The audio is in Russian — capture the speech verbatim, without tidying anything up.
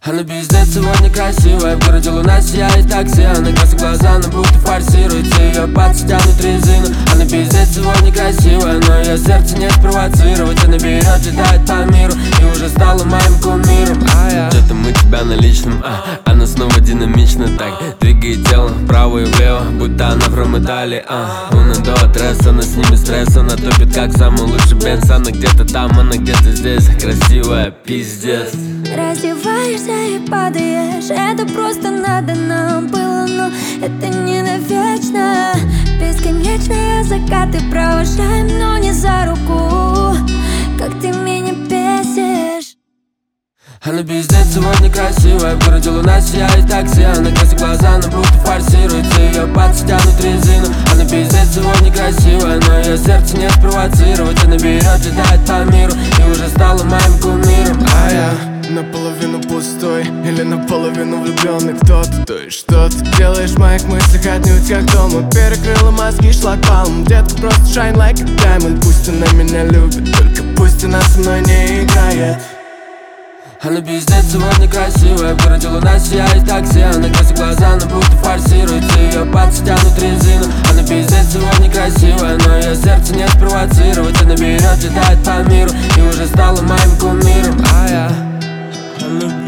Она пиздец сегодня красивая, в городе луна сияет такси. Она красит глаза, но будто форсируется, ее пальцы тянут резину. Она пиздец сегодня красивая, но ее сердце не спровоцировать. Она берет, летает по миру и уже стала моим кумиром. А я где-то мы тебя на личном, а она снова динамично так двигает тело вправо и влево, будто она from Италии. а Уна до отресс, она снимет стресс, она топит как самый лучший бенз. Она где-то там, она где-то здесь, красивая, пиздец. Раздеваешься и падаешь, это просто надо нам было, но это не навечно. Бесконечные закаты провожаем, но не за руку. Как ты меня бесишь. Она пиздец сегодня красивая, в городе луна сияет такси. Она красит глаза, но будто форсируется, ее пальцы тянут резину. Она пиздец сегодня красивая, но ее сердце не спровоцировать. Она берет, летает по миру и уже стала моим кумиром. А я наполовину пустой или наполовину влюбленный кто-то. То есть что ты делаешь в моих мыслях отнюдь как дома. Перекрыла мозги шлагбаумом. Детка просто shine like a diamond. Пусть она меня любит, только пусть она со мной не играет. Она пиздец сегодня красивая, в городе луна сияет такси. Она красит глаза, но будто форсируется, ее пальцы тянут резину. Она пиздец сегодня красивая, но ее сердце не спровоцировать. Она берет, летает по миру и уже стала моим кумиром. А я